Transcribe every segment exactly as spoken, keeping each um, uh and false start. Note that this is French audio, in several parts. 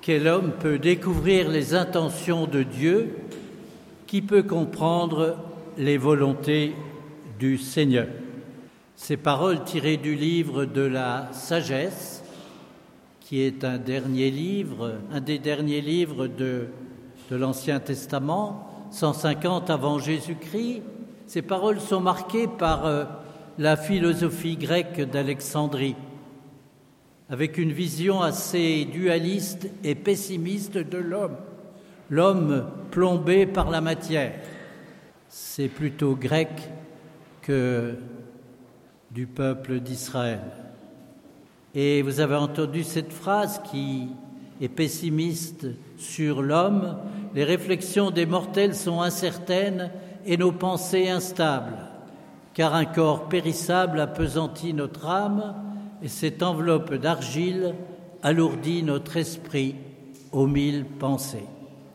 Quel homme peut découvrir les intentions de Dieu? Qui peut comprendre les volontés du Seigneur? Ces paroles tirées du livre de la sagesse, qui est un dernier livre, un des derniers livres de, de l'Ancien Testament, cent cinquante avant Jésus-Christ. Ces paroles sont marquées par euh, la philosophie grecque d'Alexandrie, avec une vision assez dualiste et pessimiste de l'homme, l'homme plombé par la matière. C'est plutôt grec que du peuple d'Israël. Et vous avez entendu cette phrase qui est pessimiste sur l'homme: les réflexions des mortels sont incertaines et nos pensées instables, car un corps périssable appesantit notre âme et cette enveloppe d'argile alourdit notre esprit aux mille pensées.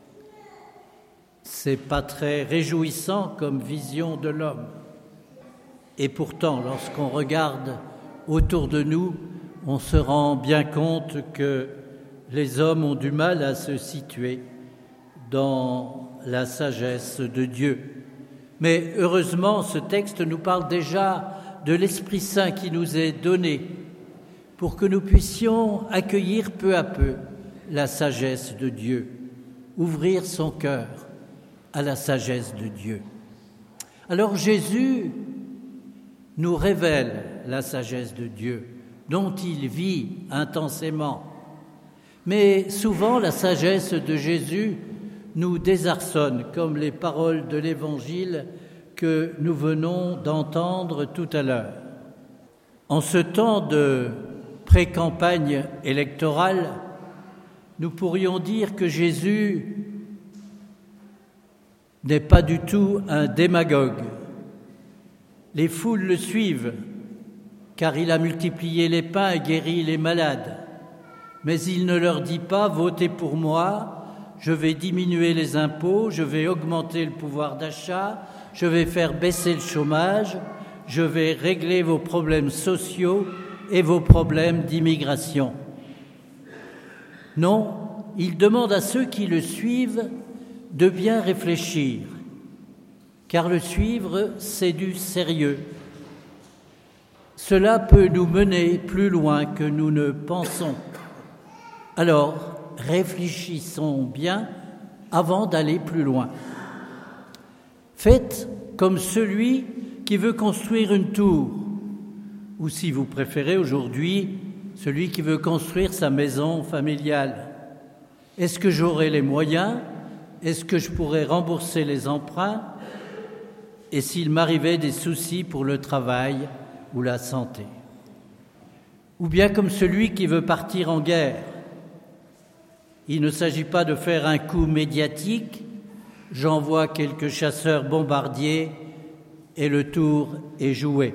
C'est pas très réjouissant comme vision de l'homme. Et pourtant, lorsqu'on regarde autour de nous, on se rend bien compte que les hommes ont du mal à se situer dans la sagesse de Dieu. Mais heureusement, ce texte nous parle déjà de l'Esprit Saint qui nous est donné pour que nous puissions accueillir peu à peu la sagesse de Dieu, ouvrir son cœur à la sagesse de Dieu. Alors Jésus nous révèle la sagesse de Dieu, dont il vit intensément. Mais souvent, la sagesse de Jésus nous désarçonne, comme les paroles de l'Évangile que nous venons d'entendre tout à l'heure. En ce temps de pré-campagne électorale, nous pourrions dire que Jésus n'est pas du tout un démagogue. Les foules le suivent, car il a multiplié les pains et guéri les malades. Mais il ne leur dit pas « Votez pour moi, je vais diminuer les impôts, je vais augmenter le pouvoir d'achat, je vais faire baisser le chômage, je vais régler vos problèmes sociaux et vos problèmes d'immigration. » Non, il demande à ceux qui le suivent de bien réfléchir, car le suivre, c'est du sérieux. Cela peut nous mener plus loin que nous ne pensons. Alors, réfléchissons bien avant d'aller plus loin. Faites comme celui qui veut construire une tour, ou si vous préférez aujourd'hui, celui qui veut construire sa maison familiale. Est-ce que j'aurai les moyens? Est-ce que je pourrai rembourser les emprunts? Et s'il m'arrivait des soucis pour le travail ou la santé? Ou bien comme celui qui veut partir en guerre. Il ne s'agit pas de faire un coup médiatique, j'envoie quelques chasseurs bombardiers et le tour est joué.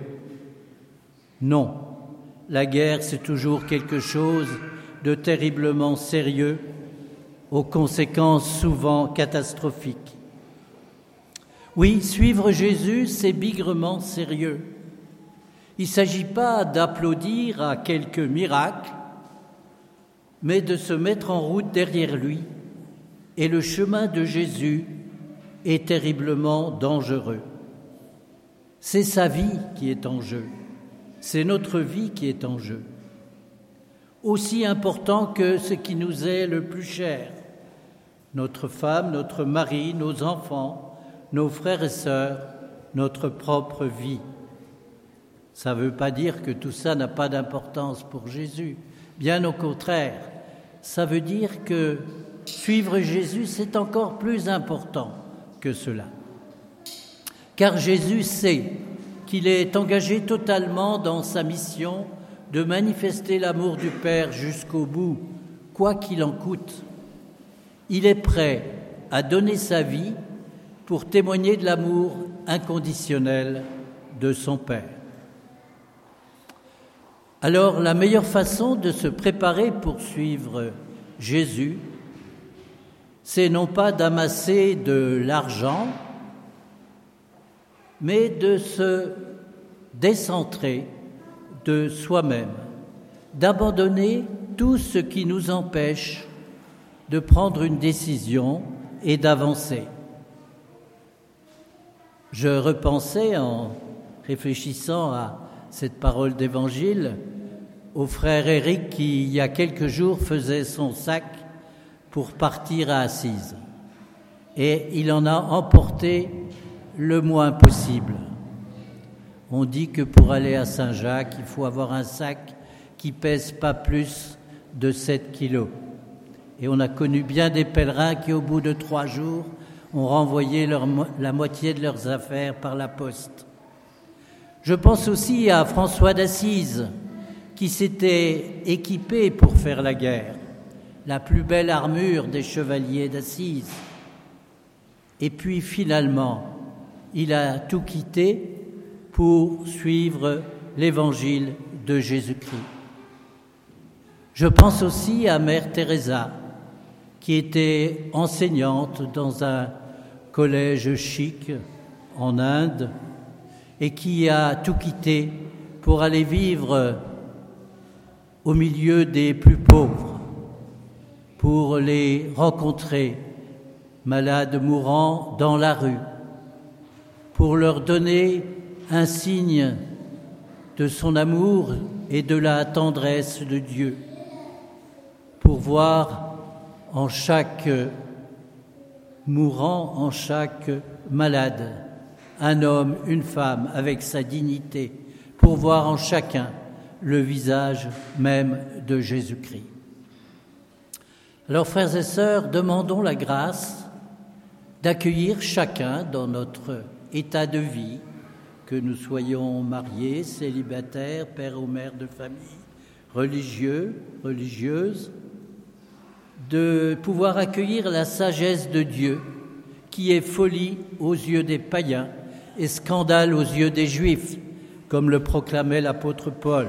Non, la guerre, c'est toujours quelque chose de terriblement sérieux, aux conséquences souvent catastrophiques. Oui, suivre Jésus, c'est bigrement sérieux. Il ne s'agit pas d'applaudir à quelques miracles, mais de se mettre en route derrière lui. Et le chemin de Jésus est terriblement dangereux. C'est sa vie qui est en jeu. C'est notre vie qui est en jeu. Aussi important que ce qui nous est le plus cher. Notre femme, notre mari, nos enfants, nos frères et sœurs, notre propre vie. Ça ne veut pas dire que tout ça n'a pas d'importance pour Jésus. Bien au contraire, ça veut dire que suivre Jésus, c'est encore plus important que cela. Car Jésus sait qu'il est engagé totalement dans sa mission de manifester l'amour du Père jusqu'au bout, quoi qu'il en coûte. Il est prêt à donner sa vie pour témoigner de l'amour inconditionnel de son Père. Alors, la meilleure façon de se préparer pour suivre Jésus, c'est non pas d'amasser de l'argent, mais de se décentrer de soi-même, d'abandonner tout ce qui nous empêche de prendre une décision et d'avancer. Je repensais en réfléchissant à cette parole d'évangile au frère Éric qui, il y a quelques jours, faisait son sac pour partir à Assise. Et il en a emporté le moins possible. On dit que pour aller à Saint-Jacques, il faut avoir un sac qui pèse pas plus de sept kilos. Et on a connu bien des pèlerins qui, au bout de trois jours, ont renvoyé leur, la moitié de leurs affaires par la poste. Je pense aussi à François d'Assise, qui s'était équipé pour faire la guerre, la plus belle armure des chevaliers d'Assise. Et puis finalement, il a tout quitté pour suivre l'évangile de Jésus-Christ. Je pense aussi à Mère Teresa, qui était enseignante dans un collège chic en Inde et qui a tout quitté pour aller vivre au milieu des plus pauvres, pour les rencontrer, malades mourants dans la rue, pour leur donner un signe de son amour et de la tendresse de Dieu, pour voir en chaque mourant, en chaque malade, un homme, une femme avec sa dignité, pour voir en chacun le visage même de Jésus-Christ. Alors, frères et sœurs, demandons la grâce d'accueillir chacun dans notre état de vie, que nous soyons mariés, célibataires, pères ou mères de famille, religieux, religieuses, de pouvoir accueillir la sagesse de Dieu, qui est folie aux yeux des païens et scandale aux yeux des Juifs, comme le proclamait l'apôtre Paul.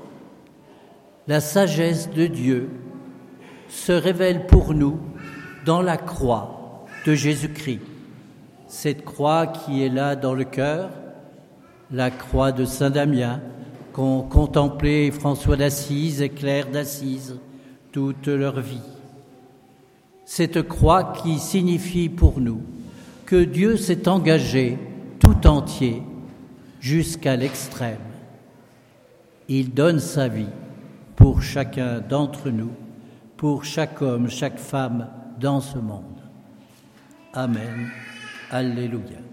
La sagesse de Dieu se révèle pour nous dans la croix de Jésus-Christ. Cette croix qui est là dans le cœur, la croix de Saint-Damien, qu'ont contemplé François d'Assise et Claire d'Assise toute leur vie. Cette croix qui signifie pour nous que Dieu s'est engagé tout entier jusqu'à l'extrême. Il donne sa vie pour chacun d'entre nous, pour chaque homme, chaque femme dans ce monde. Amen. Alléluia.